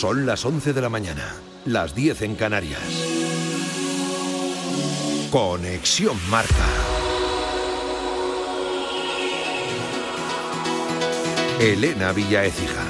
Son las 11 de la mañana, las 10 en Canarias. Conexión Marca. Elena Villa Écija.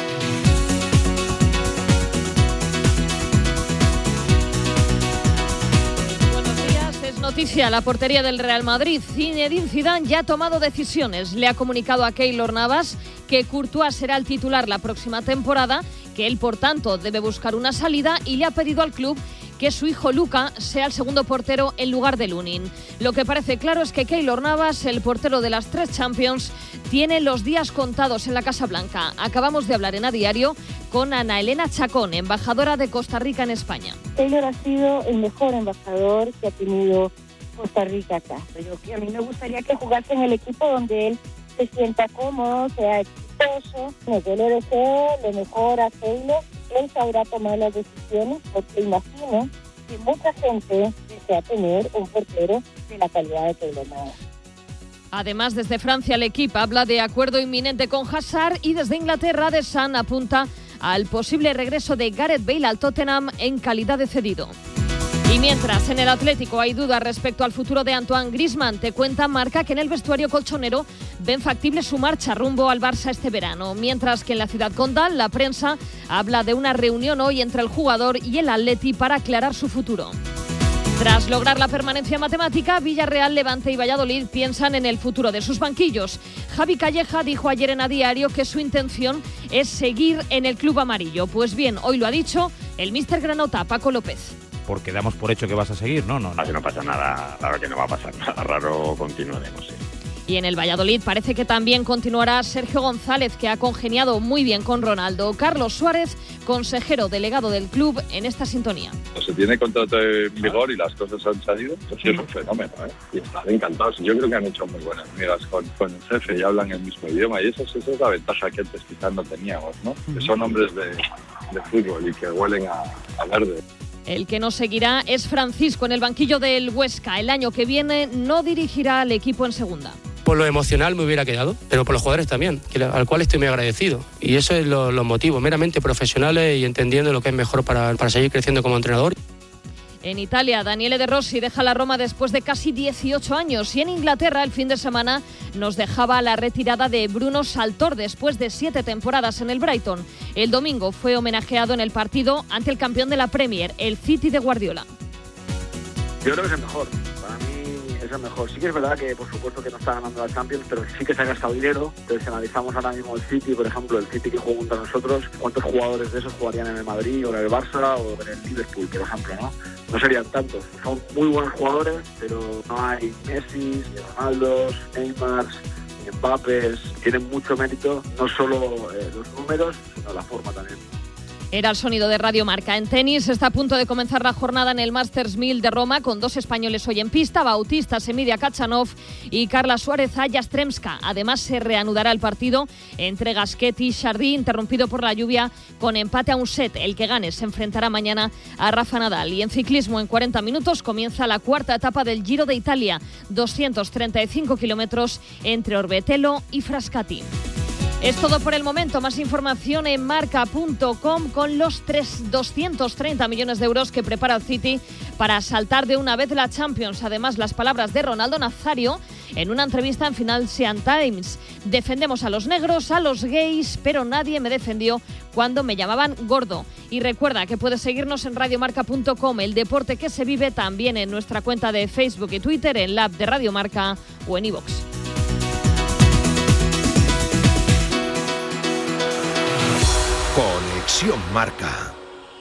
Noticia, la portería del Real Madrid. Zinedine Zidane ya ha tomado decisiones. Le ha comunicado a Keylor Navas que Courtois será el titular la próxima temporada, que él, por tanto, debe buscar una salida y le ha pedido al club que su hijo Luka sea el segundo portero en lugar de Lunin. Lo que parece claro es que Keylor Navas, el portero de las 3 Champions, tiene los días contados en la Casa Blanca. Acabamos de hablar en A Diario con Ana Elena Chacón, embajadora de Costa Rica en España. Keylor ha sido el mejor embajador que ha tenido Costa Rica acá. A mí me gustaría que jugase en el equipo donde él se sienta cómodo, sea exitoso. Yo le deseo lo mejor a Keylor. Él sabrá tomar las decisiones, porque imagino que mucha gente desea tener un portero de la calidad de Keylor Navas. Además, desde Francia el equipo habla de acuerdo inminente con Hazard y desde Inglaterra The Sun apunta al posible regreso de Gareth Bale al Tottenham en calidad de cedido. Y mientras en el Atlético hay dudas respecto al futuro de Antoine Griezmann, te cuenta Marca que en el vestuario colchonero ven factible su marcha rumbo al Barça este verano, mientras que en la ciudad condal la prensa habla de una reunión hoy entre el jugador y el Atleti para aclarar su futuro. Tras lograr la permanencia matemática, Villarreal, Levante y Valladolid piensan en el futuro de sus banquillos. Javi Calleja dijo ayer en A Diario que su intención es seguir en el club amarillo. Pues bien, hoy lo ha dicho el míster granota, Paco López. Porque damos por hecho que vas a seguir, ¿no? Si no pasa nada, claro que no va a pasar nada raro, continuaremos, sí. Y en el Valladolid parece que también continuará Sergio González, que ha congeniado muy bien con Ronaldo. Carlos Suárez, consejero delegado del club, en esta sintonía. Se tiene contrato en vigor y las cosas han salido, pues sí es un fenómeno, ¿eh? Y están encantados. Yo creo que han hecho muy buenas amigas con el jefe y hablan el mismo idioma, y esa es la ventaja que antes quizás no teníamos, ¿no? Que son hombres de fútbol y que huelen a verde. El que no seguirá es Francisco en el banquillo del Huesca. El año que viene no dirigirá al equipo en segunda. Por lo emocional me hubiera quedado, pero por los jugadores también, al cual estoy muy agradecido. Y eso es los motivos, meramente profesionales y entendiendo lo que es mejor para seguir creciendo como entrenador. En Italia, Daniele De Rossi deja la Roma después de casi 18 años. Y en Inglaterra, el fin de semana, nos dejaba la retirada de Bruno Saltor después de 7 temporadas en el Brighton. El domingo fue homenajeado en el partido ante el campeón de la Premier, el City de Guardiola. Yo creo que es el mejor. Para mí es el mejor. Sí que es verdad que, por supuesto, que no está ganando la Champions, pero sí que se ha gastado dinero. Entonces, si analizamos ahora mismo el City, por ejemplo, el City que jugó contra nosotros, ¿cuántos jugadores de esos jugarían en el Madrid o en el Barça o en el Liverpool, por ejemplo, no? No serían tantos. Son muy buenos jugadores, pero no hay Messi, ni Ronaldo, Neymar, ni Mbappé. Tienen mucho mérito, no solo los números, sino la forma también. Era el sonido de Radio Marca. En tenis está a punto de comenzar la jornada en el Masters 1000 de Roma con 2 españoles hoy en pista, Bautista Semidia Kachanov y Carla Suárez Yastremska. Además se reanudará el partido entre Gasquet y Chardy, interrumpido por la lluvia, con empate a un set. El que gane se enfrentará mañana a Rafa Nadal. Y en ciclismo, en 40 minutos comienza la 4ª etapa del Giro de Italia, 235 kilómetros entre Orbetello y Frascati. Es todo por el momento. Más información en marca.com con los 230 millones de euros que prepara el City para saltar de una vez la Champions. Además, las palabras de Ronaldo Nazario en una entrevista en Financial Times. Defendemos a los negros, a los gays, pero nadie me defendió cuando me llamaban gordo. Y recuerda que puedes seguirnos en radiomarca.com, el deporte que se vive, también en nuestra cuenta de Facebook y Twitter, en la app de Radio Marca o en iVoox. Conexión Marca.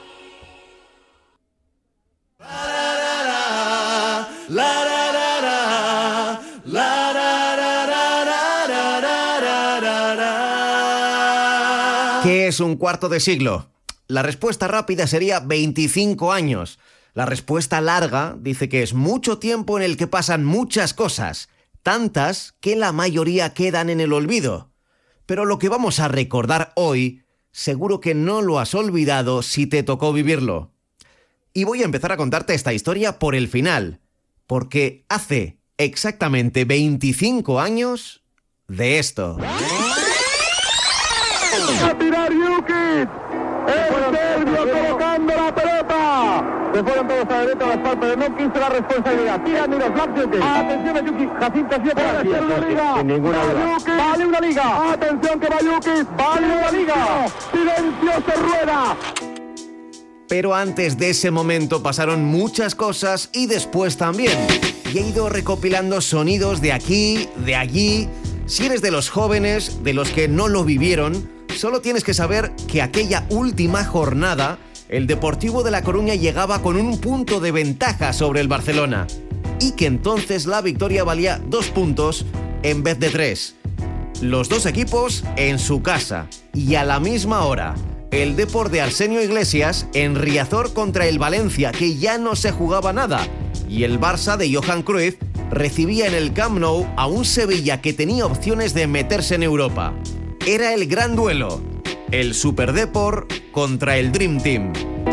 ¿Qué es un cuarto de siglo? La respuesta rápida sería 25 años. La respuesta larga dice que es mucho tiempo en el que pasan muchas cosas, tantas que la mayoría quedan en el olvido. Pero lo que vamos a recordar hoy, seguro que no lo has olvidado si te tocó vivirlo. Y voy a empezar a contarte esta historia por el final, porque hace exactamente 25 años de esto. ¡A tirar Jokic! Sergio colocando la pelota. Se fueron todos a derecha a la espalda, pero no quiso la responsabilidad. Tira Miroslav Jukic. Atención a Jukic. Jacinto ha sido para hacer una liga. Sin ninguna duda. Vale una liga. Atención que va Jukic. Vale una liga. Silencio, se rueda. Pero antes de ese momento pasaron muchas cosas y después también. Y he ido recopilando sonidos de aquí, de allí. Si eres de los jóvenes, de los que no lo vivieron, solo tienes que saber que aquella última jornada, el Deportivo de La Coruña llegaba con un punto de ventaja sobre el Barcelona. Y que entonces la victoria valía 2 puntos en vez de 3. Los dos equipos en su casa y a la misma hora. El Depor de Arsenio Iglesias en Riazor contra el Valencia, que ya no se jugaba nada. Y el Barça de Johan Cruyff recibía en el Camp Nou a un Sevilla que tenía opciones de meterse en Europa. Era el gran duelo. El Super Depor contra el Dream Team.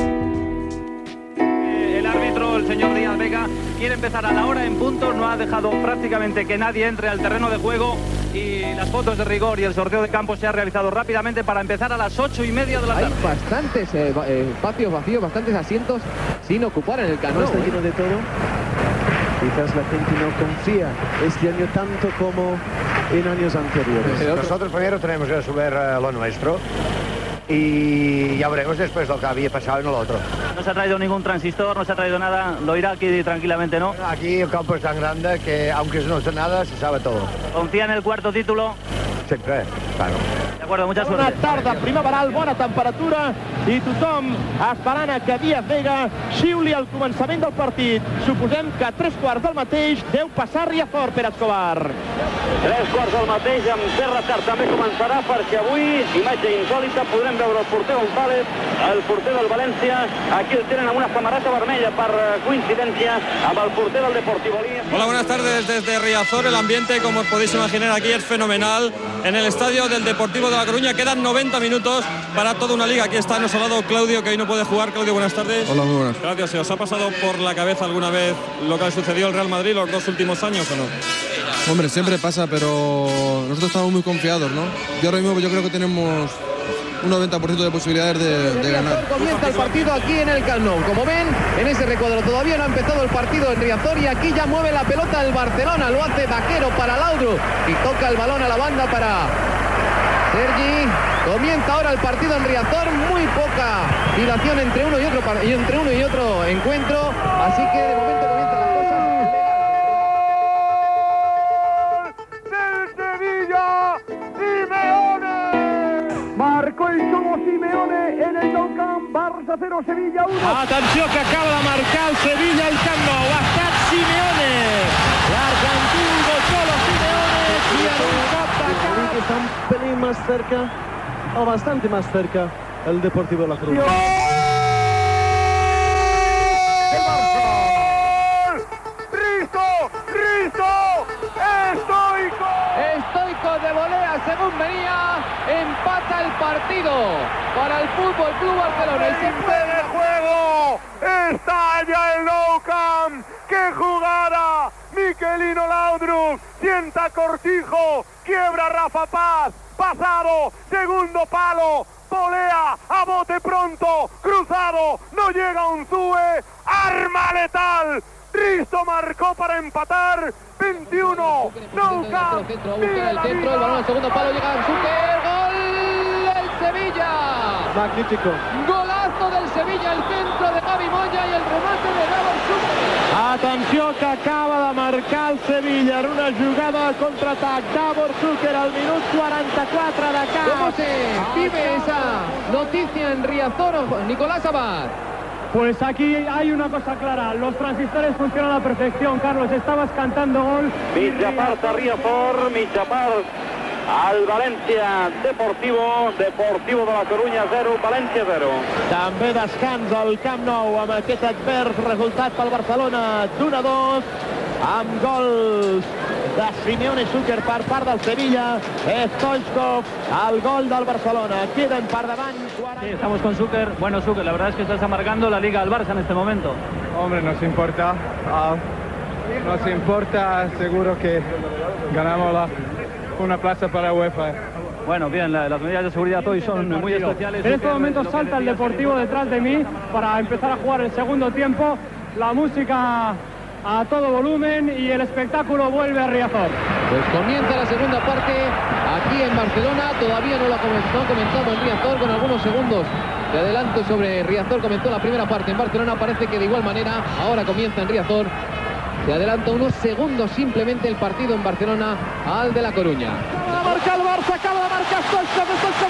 El árbitro, el señor Díaz Vega, quiere empezar a la hora en punto. No ha dejado prácticamente que nadie entre al terreno de juego. Y las fotos de rigor y el sorteo de campo se ha realizado rápidamente para empezar a las 8:30 de la tarde. Hay bastantes espacios vacíos, bastantes asientos sin ocupar en el Camp Nou. Está lleno de todo. Quizás la gente no confía este año tanto como en años anteriores. Nosotros primero tenemos que subir lo nuestro y ya veremos después lo que había pasado en el otro. No se ha traído ningún transistor, no se ha traído nada, lo irá aquí tranquilamente, ¿no? Aquí el campo es tan grande que aunque no sé nada, se sabe todo. ¿Confía en el cuarto título? Sempre, claro. De acuerdo, mucha suerte. Una tarda primaveral, bona temperatura i tothom esperant a que Díaz Vega xiuli al començament del partit. Suposem que a 3/4 del mateix deu passar Riazor, Pere Escobar. 3/4 del mateix, amb terra tard també començarà, perquè avui, imatge insòlita, podrem veure el porter González, el porter del València. Aquí el tenen amb una samarreta vermella per coincidència amb el porter del Deportivo. Hola, buenas tardes desde Riazor. El ambiente, como os podéis imaginar, aquí es fenomenal. En el estadio del Deportivo de La Coruña quedan 90 minutos para toda una liga. Aquí está a nuestro lado Claudio, que hoy no puede jugar. Claudio, buenas tardes. Hola, muy buenas. Gracias. ¿Se os ha pasado por la cabeza alguna vez lo que ha sucedido al Real Madrid los 2 últimos años o no? Hombre, siempre pasa, pero nosotros estamos muy confiados, ¿no? Yo ahora mismo yo creo que tenemos un 90% de posibilidades de ganar. Comienza el partido aquí en el Camp Nou. Como ven, en ese recuadro todavía no ha empezado el partido en Riazor y aquí ya mueve la pelota el Barcelona. Lo hace Vaquero para Laudrup y toca el balón a la banda para Sergi. Comienza ahora el partido en Riazor. Muy poca dilación entre uno y otro encuentro. Así que de momento comienzan las cosas. Marcó el Cholo Simeone en el Nou Camp. Barça 0, Sevilla 1. Atenció que acaba de marcar el Sevilla al Camp Nou. Ha estat Simeone. L'argentí de Cholo Simeone. Y en un cop de cap. Está un pelín más cerca, o bastante más cerca, el Deportivo de La Coruña. Estoico de volea según venía, empata el partido para el Fútbol Club Barcelona. ¡El de juego! ¡Estalla el Nou Camp! ¡Qué jugada! Miquelino Laudrup sienta Cortijo, quiebra Rafa Paz, pasado, segundo palo, volea a bote pronto, cruzado, no llega Unzúe, arma letal. Risto marcó para empatar. 21. Nou Camp. El centro, el balón al segundo palo, llega Zucker. ¡Gol del Sevilla! Magnífico. Golazo del Sevilla, el centro de Javi Moya y el remate de Davor Zucker. Atenció que acaba de marcar el Sevilla en una jugada de contraatac. Davor Zucker al minut 44 de cap. ¿Cómo se vive esa noticia en Riazor, Nicolás Abad? Pues aquí hay una cosa clara, los transistores funcionan a la perfección, Carlos, estabas cantando gol. Mitja part a Riazor, mitja part al València Deportivo de La Coruña 0, València 0. També descans al Camp Nou amb aquest advers resultat pel Barcelona d'1-2 amb gols de Simeone i Zucker per part del Sevilla. Stoichkov al gol del Barcelona. Queden per davant. Sí, estamos con Zucker. Bueno, Zucker, la verdad es que estás amargando la Liga al Barça en este momento. Hombre, nos importa. Seguro que ganamos una plaza para UEFA. Bueno, bien, las medidas de seguridad hoy son muy especiales. En este momento salta el Deportivo detrás de mí para empezar a jugar el segundo tiempo. La música a todo volumen y el espectáculo vuelve a Riazor. Pues comienza la segunda parte aquí en Barcelona. Todavía no la ha comenzado en Riazor, con algunos segundos de adelanto sobre Riazor. Comenzó la primera parte en Barcelona. Parece que de igual manera ahora comienza en Riazor. Se adelanta unos segundos simplemente el partido en Barcelona al de La Coruña. Acaba de marcar el Barça, acaba de marcar Stoico,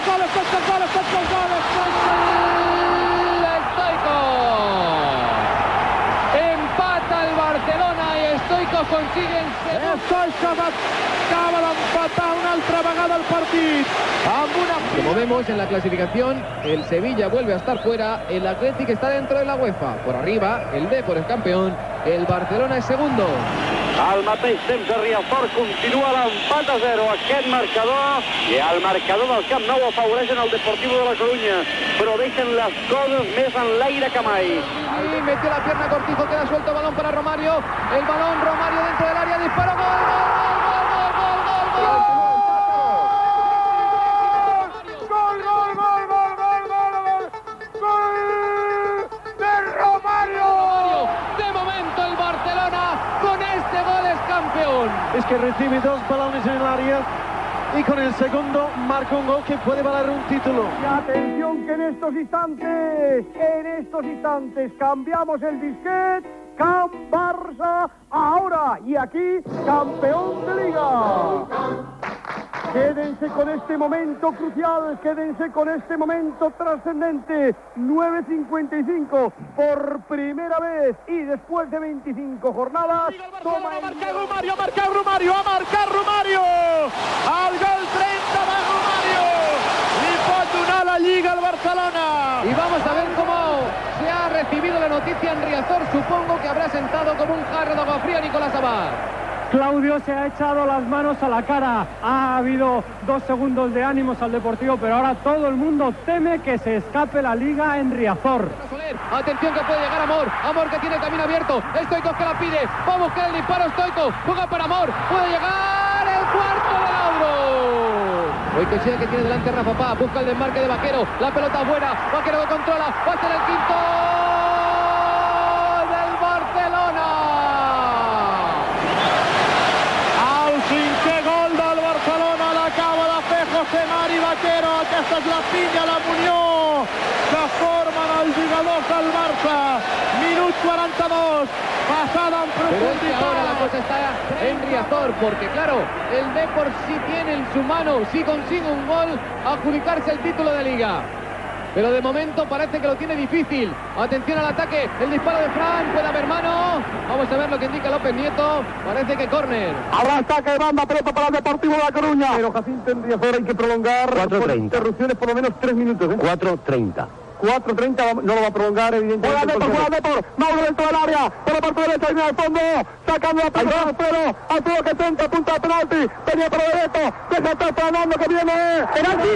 Empata el Barcelona y Stoico consigue el segundo. Stoico acaba de empatar una altra vegada el partit. Como vemos en la clasificación, el Sevilla vuelve a estar fuera, el Athletic está dentro de la UEFA. Por arriba, el Depor es campeón, el Barcelona es segundo. Al mateix temps a Riazor continua l'empat a 0. Aquest marcador i el marcador del Camp Nou afavoreixen el Deportivo de La Coruña, però deixen les coses més en l'aire que mai. Ahí metió la pierna Cortijo, queda suelto el balón para Romario. El balón, Romario dentro del área, disparo, gol, es que recibe 2 balones en el área y con el segundo marca un gol que puede valer un título. Y atención que en estos instantes cambiamos el disquete. Camp Barça ahora y aquí campeón de Liga. Quédense con este momento crucial, quédense con este momento trascendente. 9:55 por primera vez y después de 25 jornadas. Toma el... Ha marcat Romario! El gol 30 de Romario! Li pot donar la Lliga al Barcelona! Y vamos a ver cómo se ha recibido la noticia en Riazor. Supongo que habrá sentado como un jarro de agua fría Nicolás Abad. Claudio se ha echado las manos a la cara. Ha habido 2 segundos de ánimos al Deportivo, pero ahora todo el mundo teme que se escape la Liga en Riazor. Atención que puede llegar Amor que tiene el camino abierto. Stoico que la pide, va a buscar el disparo. Stoico juega para Amor, puede llegar el cuarto de Laudrup. Goicoechea que tiene delante Rafa Paz, busca el desmarque de Vaquero, la pelota buena, Vaquero que controla, va a ser el quinto del Barcelona. José Mari Vaquero, aquesta és la pinya, la munió que formen els jugadors del Barça. Minut 42, passada en profunditat. Pero es que ahora la cosa está en Riazor, porque claro, el Depor sí tiene en su mano, si consigue un gol, adjudicarse el título de Liga. Pero de momento parece que lo tiene difícil. Atención al ataque, el disparo de Fran, puede haber mano. Vamos a ver lo que indica López Nieto. Parece que córner. Habrá ataque de banda, pelota para el Deportivo de La Coruña. Pero Jacinto en Riazor hay que prolongar 4:30. Interrupciones por lo menos 3 minutos. 4:30. 4:30 no lo va a prolongar, evidentemente. Juega Depor, Mauro dentro del área, por la parte derecha y al fondo, sacando la pelota Alfredo que centra, punta de penalti, tenía para derecho, que se está Fernando, que viene, penalti.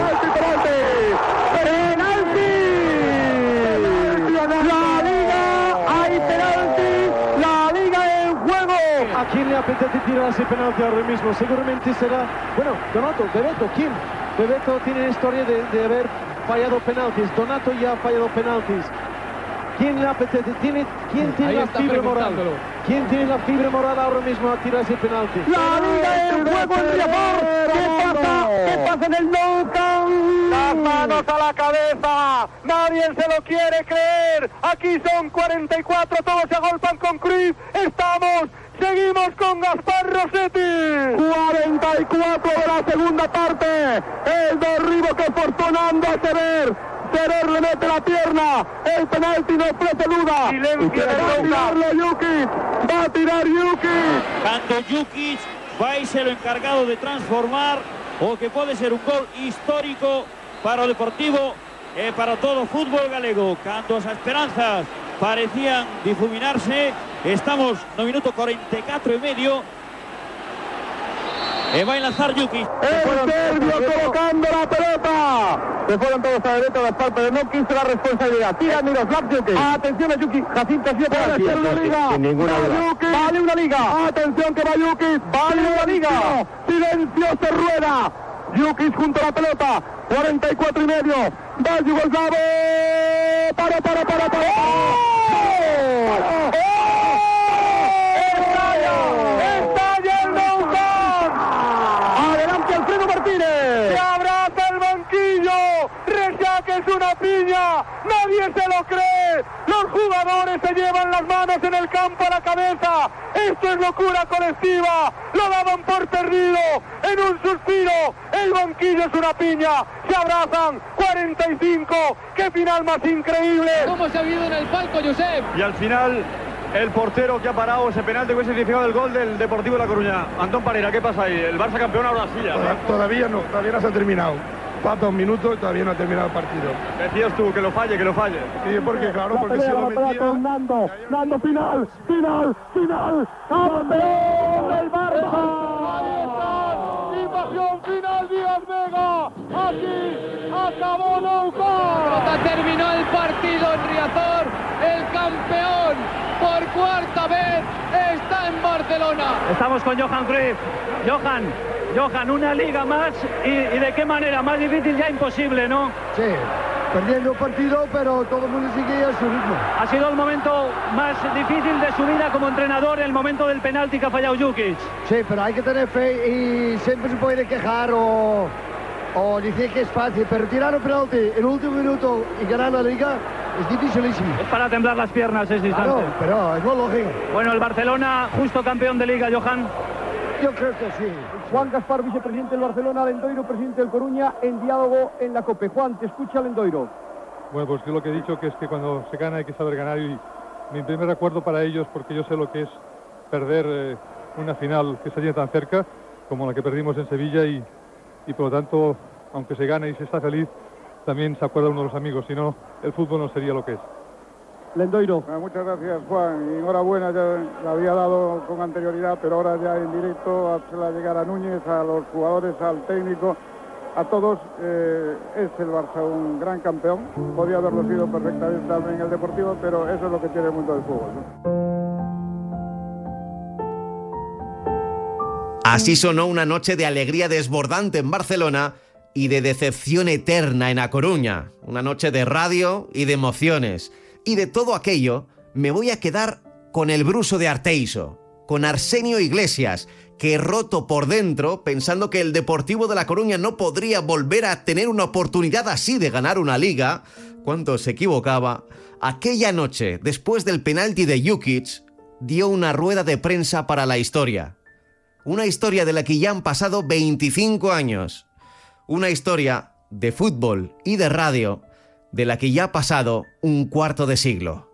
La Liga, hay penalti, la Liga en juego. ¿A quién le apetece tirar ese penalti ahora mismo? Seguramente será, bueno, Donato, Bebeto, ¿quién? Bebeto tiene historia de haber fallado penaltis. Donato ya ha fallado penaltis. ¿Quién le apetece? ¿Quién tiene la fibra moral? ¿Quién tiene la fibra moral ahora mismo a tirar ese penalti? La Liga en juego en Riazor. ¿Qué pasa en el Nou Camp? Las manos a la cabeza. Nadie se lo quiere creer. Aquí son 44. Todos se agolpan con Cruyff. Seguimos con Gaspar Rossetti. 44 de la segunda parte. El derribo que Fortunando a Sever le mete la pierna. El penalti no ofrece duda. Silencio va a tirar Jukic. Cuando Jukic va y se lo encargado de transformar o que puede ser un gol histórico para o Deportivo, para todo o fútbol galego. Cando as esperanzas parecían difuminarse, estamos no minuto 44 e medio. Va a lanzar Jukic. El serbio colocando la pelota. Se fueron todos a derecha de parte de no quiso la responsabilidad. Tira Miroslav Jukic. Atención a Jukic. Jacinto ha sido para hacer una liga. Sin ninguna duda. Vale una liga. Atención que va Jukic. Vale una liga. Silencio se rueda. Jukic junto a la pelota, 44 y medio, va Yugoslavo, para. ¡Estalla el Nou Camp! Adelante Alfredo Martínez. Se abraza el banquillo. Rexach es una piña. Nadie se lo cree. Los jugadores se llevan las manos en el campo a la cabeza. Esto es locura colectiva. Lo daban por perdido. En un suspiro. El banquillo es una piña. Se abrazan. 45. ¡Qué final más increíble! ¿Cómo se ha vivido en el palco, Josep? Y al final, el portero que ha parado ese penalti que hubiese significado el gol del Deportivo de La Coruña. Antón Parera, ¿qué pasa ahí? ¿El Barça campeón ahora sí ya? Todavía no se ha terminado. Falta un minuto y todavía no ha terminado el partido. Decías tú, que lo falle. Sí, porque claro, porque se lo metía... Con Nando, final, campeón del Barça. Ahí están, invasión final, Díaz Vega, aquí acabó Nou Camp. Terminó el partido en Riazor, el campeón por cuarta vez está en Barcelona. Estamos con Johan Cruyff. Johan, una liga más y de qué manera, más difícil ya imposible, ¿no? Sí, perdiendo el partido, pero todo el mundo sigue a su ritmo. Ha sido el momento más difícil de su vida como entrenador, el momento del penalti que ha fallado Jukic. Sí, pero hay que tener fe y siempre se puede quejar o decir que es fácil, pero tirar un penalti en el último minuto y ganar la liga es dificilísimo. Es para temblar las piernas ese instante. Claro, pero es muy lógico. Bueno, el Barcelona, justo campeón de liga, Johan. Yo creo que sí. Juan Gaspar, vicepresidente del Barcelona, Lendoiro, presidente del Coruña, en diálogo en la COPE. Juan, te escucha Lendoiro. Bueno, pues yo lo que he dicho que es que cuando se gana hay que saber ganar y mi primer recuerdo para ellos, porque yo sé lo que es perder una final que se haya tan cerca como la que perdimos en Sevilla y por lo tanto, aunque se gane y se está feliz, también se acuerda uno de los amigos, si no, el fútbol no sería lo que es. Lendoiro. Muchas gracias, Juan, y enhorabuena, ya la había dado con anterioridad, pero ahora ya en directo, hacerla llegar a Núñez, a los jugadores, al técnico, a todos. Es el Barça un gran campeón, podría haberlo sido perfectamente también el Deportivo, pero eso es lo que tiene el mundo del fútbol, ¿no? Así sonó una noche de alegría desbordante en Barcelona y de decepción eterna en A Coruña. Una noche de radio y de emociones. Y de todo aquello me voy a quedar con el bruso de Arteiso, con Arsenio Iglesias, que roto por dentro pensando que el Deportivo de La Coruña no podría volver a tener una oportunidad así de ganar una liga, cuando se equivocaba, aquella noche, después del penalti de Jukic, dio una rueda de prensa para la historia. Una historia de la que ya han pasado 25 años. Una historia de fútbol y de radio de la que ya ha pasado un cuarto de siglo.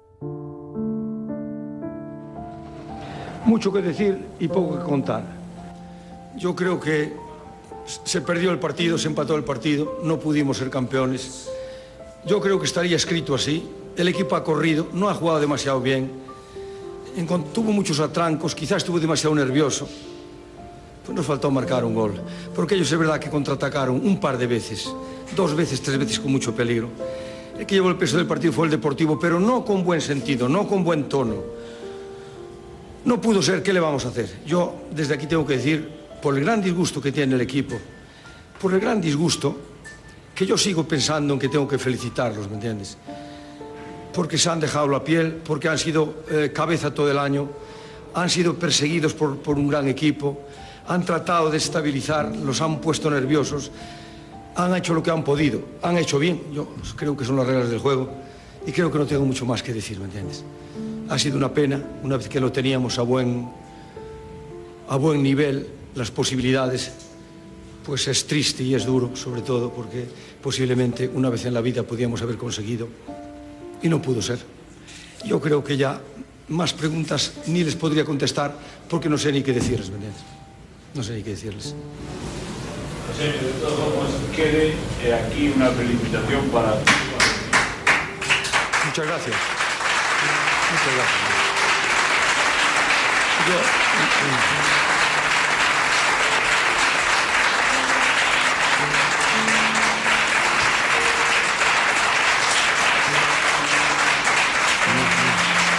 Mucho que decir y poco que contar. Yo creo que se perdió el partido, se empató el partido, no pudimos ser campeones. Yo creo que estaría escrito así. El equipo ha corrido, no ha jugado demasiado bien. Tuvo muchos atrancos, quizás estuvo demasiado nervioso. Pues nos faltó marcar un gol, porque ellos es verdad que contraatacaron un par de veces, 2 veces, 3 veces con mucho peligro. El que llevó el peso del partido fue el Deportivo, pero no con buen sentido, no con buen tono. No pudo ser, ¿qué le vamos a hacer? Yo desde aquí tengo que decir, por el gran disgusto que tiene el equipo, por el gran disgusto, que yo sigo pensando en que tengo que felicitarlos, ¿me entiendes? Porque se han dejado la piel, porque han sido cabeza todo el año, han sido perseguidos por un gran equipo, han tratado de estabilizar, los han puesto nerviosos, han hecho lo que han podido, han hecho bien. Yo creo que son las reglas del juego y creo que no tengo mucho más que decir, ¿me entiendes? Ha sido una pena, una vez que lo teníamos a buen nivel, las posibilidades, pues es triste y es duro, sobre todo porque posiblemente una vez en la vida podíamos haber conseguido y no pudo ser. Yo creo que ya más preguntas ni les podría contestar porque no sé ni qué decirles, ¿me entiendes? No sé ni qué decirles. José, de todas formas, quede aquí una felicitación para... Muchas gracias. Muchas gracias.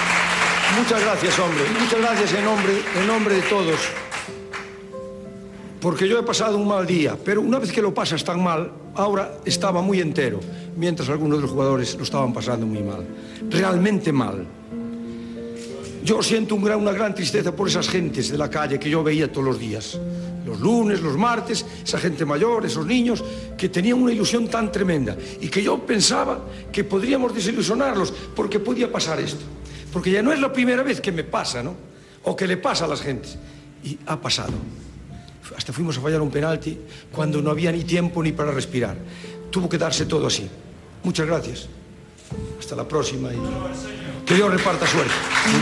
Muchas gracias, hombre. Muchas gracias en nombre de todos. porque yo he pasado un mal día, pero una vez que lo pasas tan mal, ahora estaba muy entero, mientras algunos de los jugadores lo estaban pasando muy mal, realmente mal. Yo siento una gran tristeza por esas gentes de la calle que yo veía todos los días, los lunes, los martes, esa gente mayor, esos niños que tenían una ilusión tan tremenda y que yo pensaba que podríamos desilusionarlos porque podía pasar esto, porque ya no es la primera vez que me pasa, ¿no? O que le pasa a las gentes, y ha pasado. Hasta fuimos a fallar un penalti cuando no había ni tiempo ni para respirar. Tuvo que darse todo así. Muchas gracias. Hasta la próxima y que Dios reparta suerte.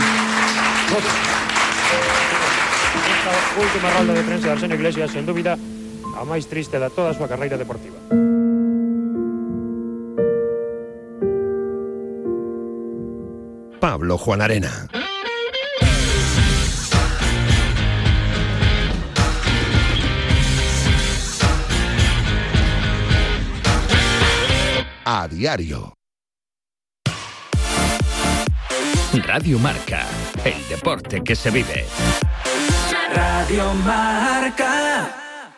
Esta última rolda de prensa de Arsenio Iglesias, sen dúbida, a máis triste de toda a súa carreira deportiva. Pablo Juan Arena. A diario. Radio Marca, el deporte que se vive. Radio Marca.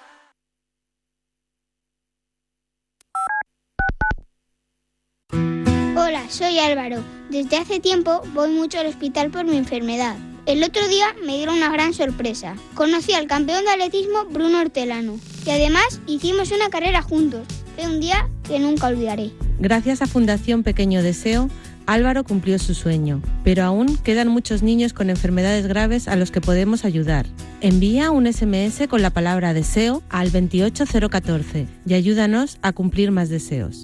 Hola, soy Álvaro. Desde hace tiempo voy mucho al hospital por mi enfermedad. El otro día me dieron una gran sorpresa. Conocí al campeón de atletismo Bruno Hortelano y además hicimos una carrera juntos. Fue un día que nunca olvidaré. Gracias a Fundación Pequeño Deseo, Álvaro cumplió su sueño, pero aún quedan muchos niños con enfermedades graves a los que podemos ayudar. Envía un SMS con la palabra deseo al 28014 y ayúdanos a cumplir más deseos.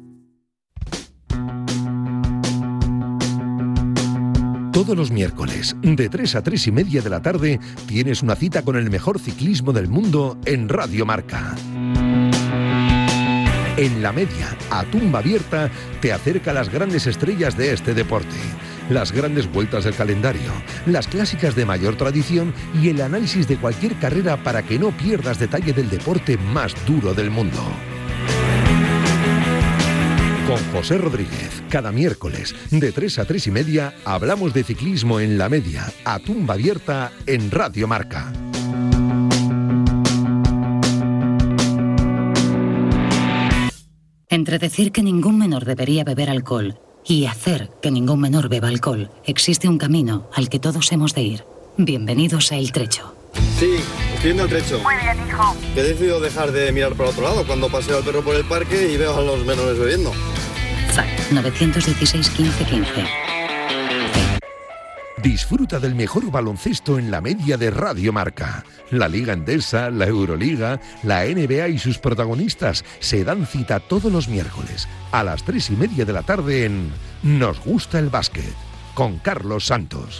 Todos los miércoles, de 3 a 3 y media de la tarde, tienes una cita con el mejor ciclismo del mundo en Radio Marca. En la media, a tumba abierta, te acerca a las grandes estrellas de este deporte, las grandes vueltas del calendario, las clásicas de mayor tradición y el análisis de cualquier carrera para que no pierdas detalle del deporte más duro del mundo. Con José Rodríguez, cada miércoles, de 3 a 3 y media, hablamos de ciclismo en la media, a tumba abierta en Radio Marca. Entre decir que ningún menor debería beber alcohol y hacer que ningún menor beba alcohol, existe un camino al que todos hemos de ir. Bienvenidos a El Trecho. Sí, estoy yendo al Trecho. Muy bien, hijo. He decidido dejar de mirar para otro lado cuando paseo al perro por el parque y veo a los menores bebiendo. FAC 916 15 15. Disfruta del mejor baloncesto en la media de Radio Marca. La Liga Endesa, la Euroliga, la NBA y sus protagonistas se dan cita todos los miércoles a las 3 y media de la tarde en Nos gusta el básquet, con Carlos Santos.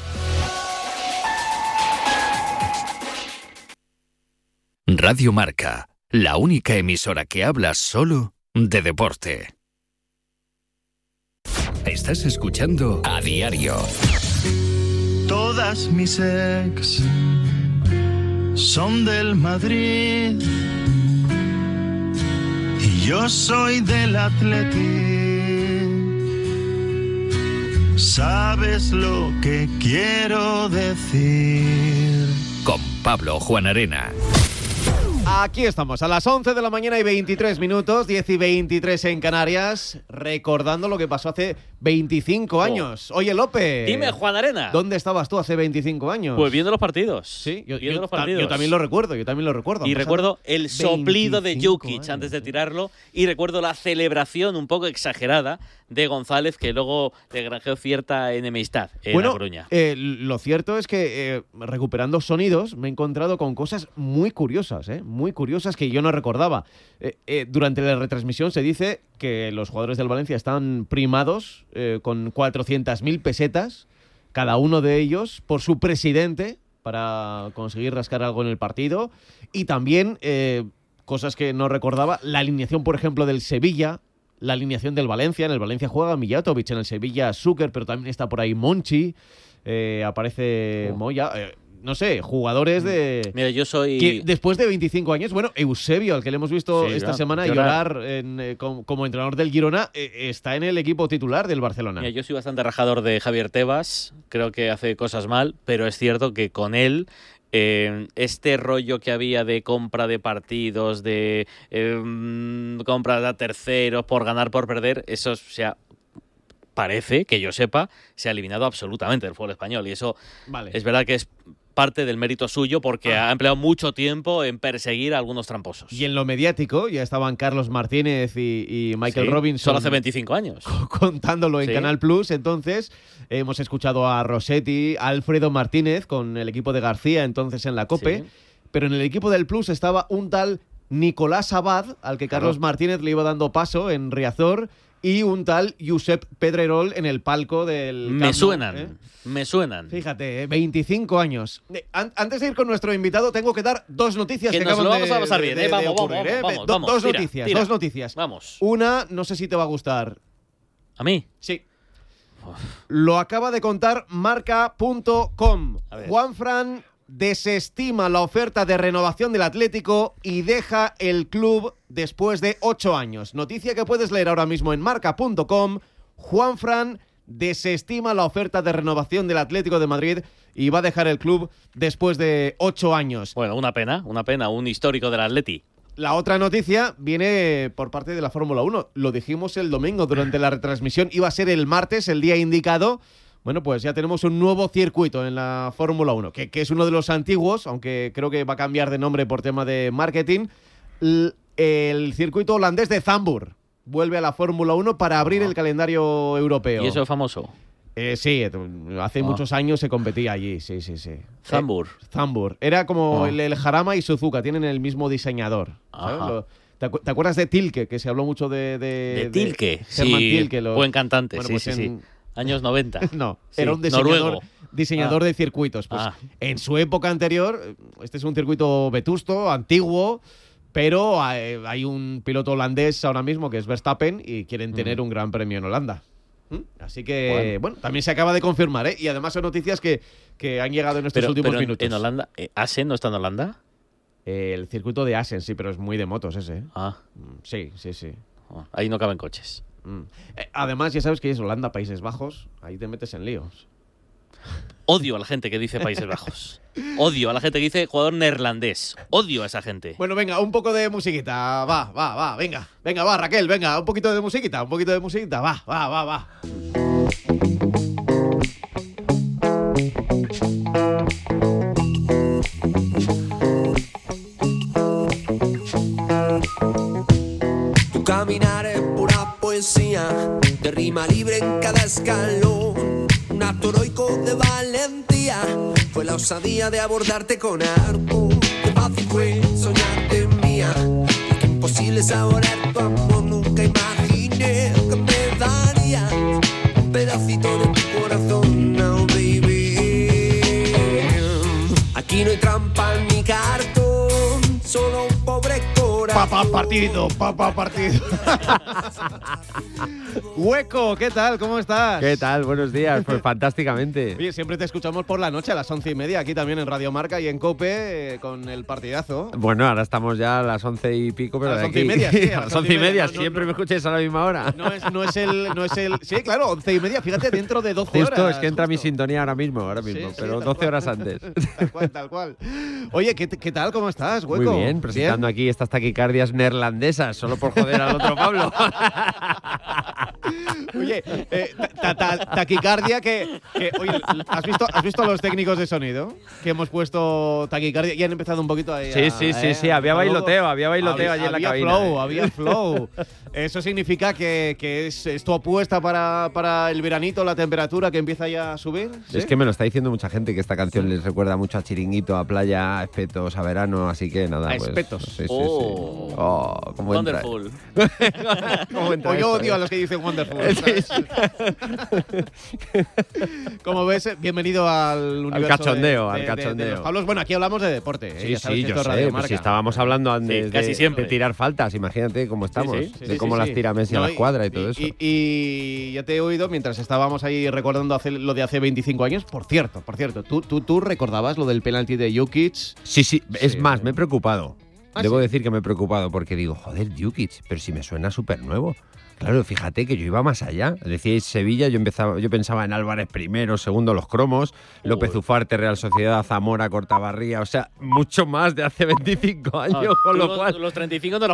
Radio Marca, la única emisora que habla solo de deporte. Estás escuchando A Diario. Todas mis ex son del Madrid y yo soy del Athletic. ¿Sabes lo que quiero decir? Con Pablo Juan Arena. Aquí estamos, a las 11 de la mañana y 23 minutos, 10 y 23 en Canarias, recordando lo que pasó hace 25 años. Oye, López. Dime, Juan Arena. ¿Dónde estabas tú hace 25 años? Pues viendo los partidos. Sí, yo también lo recuerdo, Y recuerdo el soplido de Jukic años, antes de tirarlo, y recuerdo la celebración un poco exagerada de González, que luego le granjeó cierta enemistad en La Coruña. Lo cierto es que recuperando sonidos me he encontrado con cosas muy curiosas, que yo no recordaba. Durante la retransmisión se dice que los jugadores del Valencia están primados con 400.000 pesetas, cada uno de ellos, por su presidente, para conseguir rascar algo en el partido. Y también, cosas que no recordaba, la alineación, por ejemplo, del Sevilla, la alineación del Valencia. En el Valencia juega Mijatovic, en el Sevilla Zucker, pero también está por ahí Monchi, aparece Moya... no sé, jugadores de... Mira, yo soy... Que después de 25 años, bueno, Eusebio, al que le hemos visto esta semana llorar como entrenador del Girona, está en el equipo titular del Barcelona. Mira, yo soy bastante rajador de Javier Tebas, creo que hace cosas mal, pero es cierto que con él este rollo que había de compra de partidos, de compra de terceros por ganar, por perder, eso parece, que yo sepa, se ha eliminado absolutamente del fútbol español. Y eso es verdad que es parte del mérito suyo porque ha empleado mucho tiempo en perseguir a algunos tramposos. Y en lo mediático ya estaban Carlos Martínez y Michael Robinson. Solo hace 25 años. Contándolo en Canal Plus. Entonces hemos escuchado a Rossetti, a Alfredo Martínez con el equipo de García entonces en la COPE. Sí. Pero en el equipo del Plus estaba un tal Nicolás Abad, al que Carlos Martínez le iba dando paso en Riazor, y un tal Josep Pedrerol en el palco del Camp Nou, Me suenan. Fíjate, 25 años. Antes de ir con nuestro invitado, tengo que dar dos noticias que acaban vamos a pasar bien. Vamos, dos noticias. Vamos. Una, no sé si te va a gustar. ¿A mí? Sí. Lo acaba de contar marca.com. Juanfran desestima la oferta de renovación del Atlético y deja el club después de 8 años. Noticia que puedes leer ahora mismo en marca.com. Juanfran desestima la oferta de renovación del Atlético de Madrid y va a dejar el club después de 8 años. Bueno, una pena, un histórico del Atleti. La otra noticia viene por parte de la Fórmula 1. Lo dijimos el domingo durante la retransmisión. Iba a ser el martes, el día indicado. Bueno, pues ya tenemos un nuevo circuito en la Fórmula 1, que es uno de los antiguos, aunque creo que va a cambiar de nombre por tema de marketing. El circuito holandés de Zandvoort vuelve a la Fórmula 1 para abrir el calendario europeo. ¿Y eso es famoso? Sí, hace muchos años se competía allí, sí. Zandvoort. Zandvoort. Era como el Jarama y Suzuka, tienen el mismo diseñador. ¿Te acuerdas de Tilke? Que se habló mucho de Tilke. Hermann Tilke. Buen cantante, bueno, sí. Años 90. No, era un diseñador de circuitos. Pues en su época anterior, este es un circuito vetusto, antiguo, pero hay un piloto holandés ahora mismo que es Verstappen y quieren tener un gran premio en Holanda. Así que, bueno, también se acaba de confirmar, ¿eh? Y además son noticias que han llegado en estos últimos minutos. ¿En Holanda? ¿Assen no está en Holanda? El circuito de Assen, sí, pero es muy de motos ese. Sí. Ahí no caben coches. Además, ya sabes que es Holanda, Países Bajos, ahí te metes en líos. Odio a la gente que dice Países Bajos. Odio a la gente que dice jugador neerlandés. Odio a esa gente. Bueno, venga, un poco de musiquita. Va, venga, va, Raquel, venga, un poquito de musiquita, va. Tu caminar es pura poesía, de rima libre en cada escalón. Un acto heroico de valentía, fue la osadía de abordarte con arco. Qué fácil fue soñarte mía, qué imposible saborear tu amor. Nunca imaginé que me darías un pedacito de tu corazón, now baby. Aquí no hay trampa ni cartón, solo un pobre corazón. Papá partido. Hueco, ¿qué tal? ¿Cómo estás? ¿Qué tal? Buenos días. Pues fantásticamente. Oye, siempre te escuchamos por la noche a las 11:30 aquí también en Radio Marca y en COPE con el partidazo. Bueno, ahora estamos ya a las 11 y pico, pero a las 11:30, sí. A las 11:30, siempre me escucháis a la misma hora. No es el. Sí, claro, 11:30, fíjate, dentro de 12 horas. Justo, es que entra mi sintonía ahora mismo, pero 12 horas antes. Tal cual. Oye, ¿qué tal? ¿Cómo estás, Hueco? Muy bien, presentando aquí estas taquicardias neerlandesas, solo por joder al otro Pablo. Oye, taquicardia que oye, ¿has visto a los técnicos de sonido? Que hemos puesto taquicardia y han empezado un poquito ahí. Sí, había bailoteo allí en la cabina. Había flow. Eso significa que es tu apuesta para el veranito, la temperatura que empieza ya a subir. ¿Sí? Es que me lo está diciendo mucha gente que esta canción les recuerda mucho a chiringuito, a playa, a espetos, a verano, así que nada. A espetos. Sí. ¿Cómo Wonderful. Pues yo odio a los que dicen Wonderful. Como ves, bienvenido al universo al cachondeo. De los Pablos. Bueno, aquí hablamos de deporte. Sí, yo sé. Pues si estábamos hablando antes de tirar faltas, imagínate cómo estamos. De cómo las tira Messi a la escuadra y todo eso. Y ya te he oído mientras estábamos ahí recordando lo de hace 25 años. Por cierto, ¿tú recordabas lo del penalti de Jukic? Sí. Es más, me he preocupado. Debo decir que me he preocupado porque digo, joder, Jukic, pero si me suena súper nuevo. Claro, fíjate que yo iba más allá. Decíais Sevilla, yo pensaba en Álvarez primero, segundo los cromos, López Ufarte, Real Sociedad, Zamora, Cortabarría, o sea, mucho más de hace 25 años, con lo cual... Los 35 no los